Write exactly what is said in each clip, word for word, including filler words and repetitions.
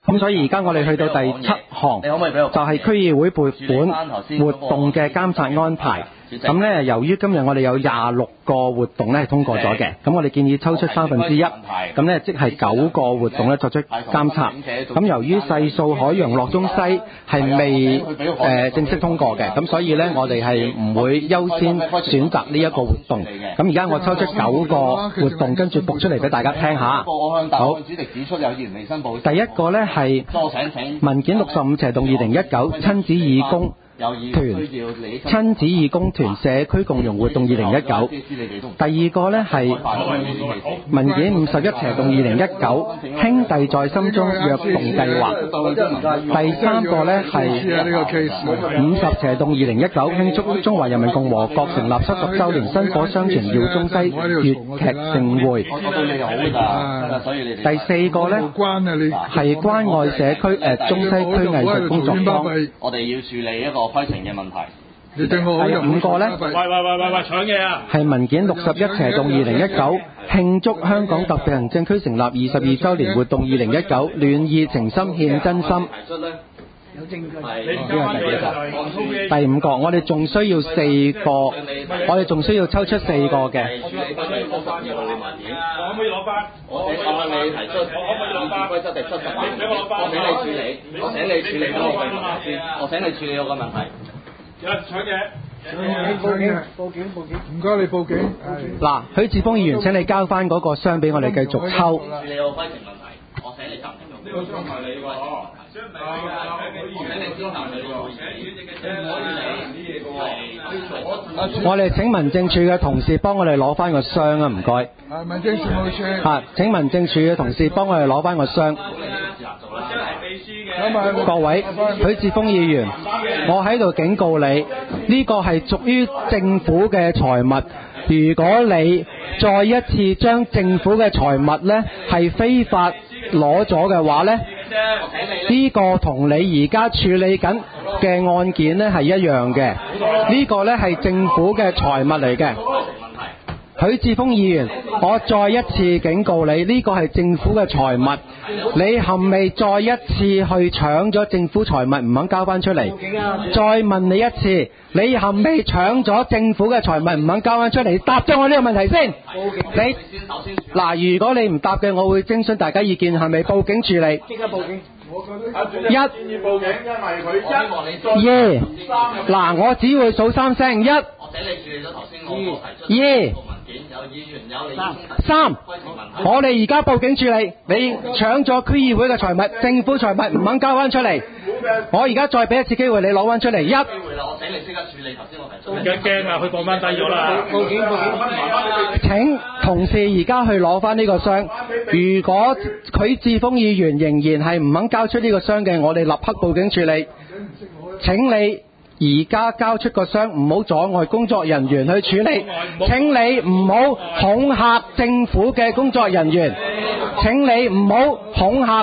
咁所以而家我哋去到第七項，就係區議會撥款活動嘅監察安排。咁咧，由於今日我哋有廿六個活動咧係通過咗嘅，咁我哋建議抽出三分之一，咁咧即係九個活動咧作出監察。咁由於細數海洋樂中西係未誒、呃、正式通過嘅，咁所以咧我哋係唔會優先選擇呢一個活動。咁而家我抽出九個活動，跟住讀出嚟俾大家聽下。好，主席指出有議員未申報。第一個咧係文件六十五斜洞二零一九親子義工團親子義工團社區共融活動二零一九，第二個呢係文件五十一斜洞二零一九兄弟在心中躍動計劃，第三個呢係五十斜洞二零一九慶祝中華人民共和國成立七十週年薪火相傳耀中西粵劇盛會，第四個呢係關愛社區誒、呃、中西區藝術工作坊， 我哋要處理一個規程嘅問題。 第五個呢， 喂喂喂喂喂搶嘢啊！ 係文件六十一斜洞二零一九慶祝香港特別行政區成立二十二週年活動二零一九暖意情深獻真心。 有證據。 呢個第幾個？第五個，我哋仲需要四個，我哋仲需要抽出四個嘅。 處理翻你嗰份嘅文件。 我可唔可以攞翻？ 我請我問你提出。 我可唔可以攞翻？ 規則第七十條。 你俾我攞翻。 我請你處理。我請你處理嗰個問題先。我請你處理我個問題。 有人搶嘢。 報警！報警！報警！唔該你報警。 嗱，許智峰議員請你交翻嗰個箱俾我哋繼續抽。 處理個規程問題，我請你暫停用。呢個箱唔係你喎。 我哋請民政處嘅同事幫我哋攞翻個箱啊，唔該。 啊，民政事務處。 啊，請民政處嘅同事幫我哋攞翻個箱。各位，許智峰議員，我喺度警告你，呢個係屬於政府嘅財物。如果你再一次將政府嘅財物呢係非法攞咗嘅話呢，呢個同你而家處理緊嘅案件呢係一樣嘅。呢個呢係政府嘅財物嚟嘅。許智峰議員，我再一次警告你，呢個係政府嘅財物，你係咪再一次去搶咗政府財物唔肯交翻出嚟？再問你一次，你係咪搶咗政府嘅財物唔肯交翻出嚟？答咗我呢個問題先。你嗱，如果你唔答嘅，我會徵詢大家意見，係咪報警處理？ 即刻報警。 一， 報警，因為佢一、 二，嗱，我只會數三聲，一、 我請你處理咗頭先我提出二、 有議員有你三，我哋而家報警處理，你搶咗區議會嘅財物，政府財物唔肯交翻出嚟，我而家再俾一次機會你攞翻出嚟，一。 機會啦，我請你即刻處理頭先我提出。 而家驚啊，佢放翻低咗啦。 報警報警。 請同事而家去攞翻呢個箱。如果許智峰議員仍然係唔肯交出呢個箱嘅，我哋立刻報警處理。請你而家交出個箱，唔好阻礙工作人員去處理。請你唔好恐嚇政府嘅工作人員。請你唔好恐嚇。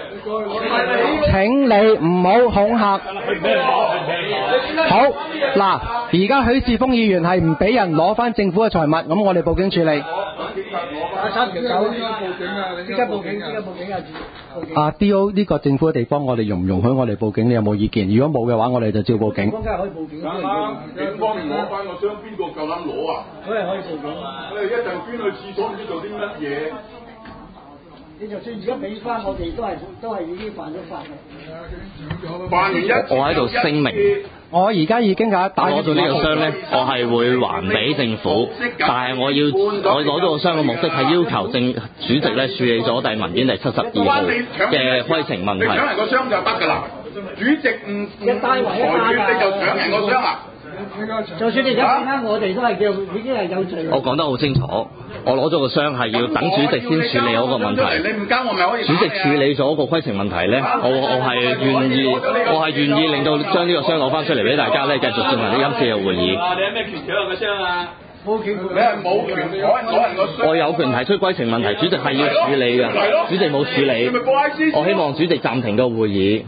請你唔好恐嚇。好，嗱，而家許智峰議員係唔俾人攞翻政府嘅財物，咁我哋報警處理。 三條九，即刻報警啊！即刻報警，即刻報警啊！ 啊 D O 呢個政府嘅地方，我哋容唔容許我哋報警？你有冇意見？如果冇嘅話，我哋就照報警。 梗係可以報警。 啱啱警方攞翻個箱，邊個夠膽攞啊？ 佢係可以報警。 我哋一陣捐去廁所唔知做啲乜嘢。 你就算而家俾翻我哋，都係都係已經犯咗法嘅。 犯完一， 我喺度聲明， 我而家已經打打攞到呢個箱呢，我係會還俾政府，但係我要我攞到個箱嘅目的係要求政主席咧處理咗第文件第七十二號嘅規程問題。 你搶人個箱就得㗎啦，主席唔唔裁決你就搶人個箱啊！ 就算你而家俾翻我哋，都係叫已經係有罪。 我講得好清楚，我攞咗個箱係要等主席先處理嗰個問題。 你唔交我咪可以。 主席處理咗個規程問題咧，我我係願意，我係願意令到將呢個箱攞翻出嚟俾大家咧，繼續進行呢今次嘅會議。 你有咩權搶我個箱啊？ 報警！ 你係冇權攞攞人個箱。 我有權提出規程問題，主席係要處理嘅，主席冇處理。我希望主席暫停個會議。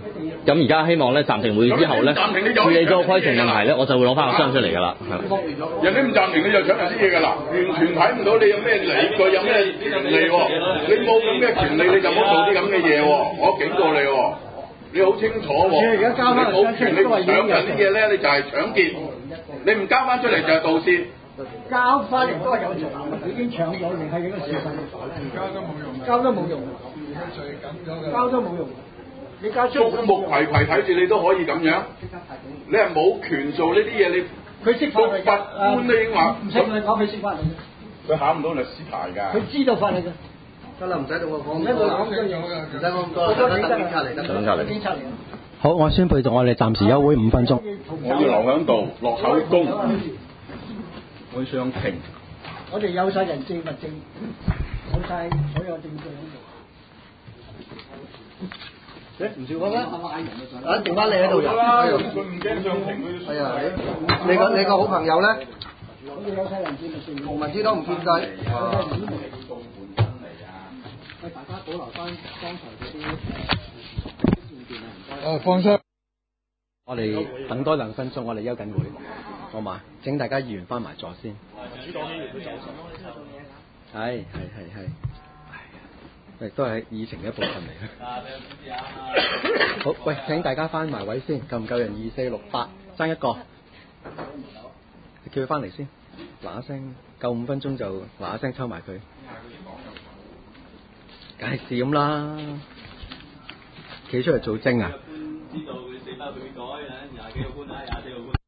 咁而家希望咧暫停會議之後咧，處理咗個規程問題咧，我就會攞翻個箱出嚟㗎啦。 人哋唔暫停你就搶人啲嘢㗎啦，完全睇唔到你有咩理據，有咩權利喎？你冇咁嘅權利你就唔好做啲咁嘅嘢喎，我警告你喎，你好清楚喎。你冇權利搶人啲嘢咧，你就係搶劫，你唔交翻出嚟就係盜竊。 交翻嚟都係有罪，已經搶咗，仍係一個事實。交都冇用，交都冇用，交都冇用。你交出眾目睽睽睇住你都可以咁樣，你係冇權做呢啲嘢，你佢識法律㗎， 法官都已經話唔識佢講，佢識法律。 佢考唔到律師牌㗎。 佢知道法律㗎。 得啦，唔使同我講， 唔使我講咗嘢， 唔使我講，得得警察嚟得， 警察嚟。 警察嚟。 好，我宣佈咗，我哋暫時休會五分鐘。 我要留喺度落口供。我上庭。 我哋有晒人證物證，有晒所有證據喺度。 誒唔少講啦，啊剩翻你喺度就， 佢唔驚上庭佢。 係啊，你你個你個好朋友咧， 我哋有晒人證物證。 同民主黨唔見計。 喂，大家保留翻剛才嗰啲誒放心。 我哋等多兩分鐘，我哋休緊會，好嘛？請大家議員翻埋座先。民主黨議員都走曬。係係係係。亦都係議程嘅一部分嚟嘅。好，喂，請大家翻埋位先，夠唔夠人？二四六八，爭一個。你叫佢翻嚟先，嗱一聲，夠五分鐘就嗱一聲抽埋佢。梗係試咁啦，企出嚟做證啊！知道佢四包佢改啊，廿幾個官啊，廿四個官。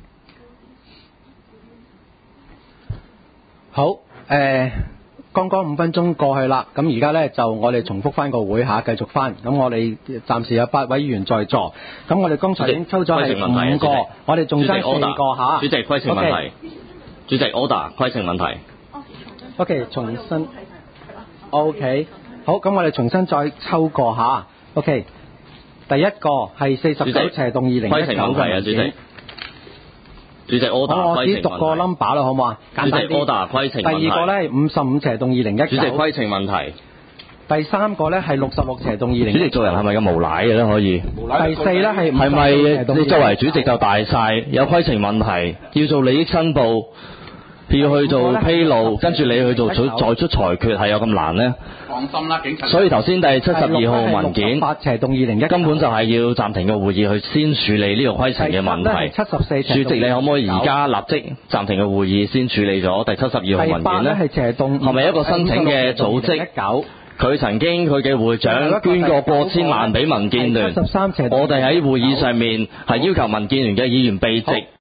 好，誒、呃。剛剛五分鐘過去啦，咁而家呢，就我哋重複翻個會下，繼續翻。咁我哋暫時有八位議員在座。咁我哋剛才已經抽咗係五個，我哋仲爭四個下。 主席規程問題。主席 order 規程問題。 OK， 重新。OK， 好，咁我哋重新再抽個下。OK， 第一個係四十九斜動二零一九規程問題啊，主席。主席 order 好，我只讀個規程問題。 number 啦，好唔好啊？簡單啲。 主席 order 規程問題。 第二個呢，五十五斜動二零一九。 主席規程問題。 第三個呢係六十六斜動二零。 主席做人係咪咁無賴嘅咧？可以。 第四呢係係咪你作為主席就大晒？有規程問題，要做利益申報，要去做披露，跟住你去做再出裁決，係有咁難呢？ 放心啦，警察。 所以頭先第七十二號文件八斜動二零一根本就係要暫停個會議去先處理呢個規程嘅問題。 七十四。 主席，你可唔可以而家立即暫停個會議先處理咗第七十二號文件呢？係咪一個申請嘅組織？佢曾經佢嘅會長捐過過千萬俾民建聯。我哋喺會議上面係要求民建聯嘅議員避席。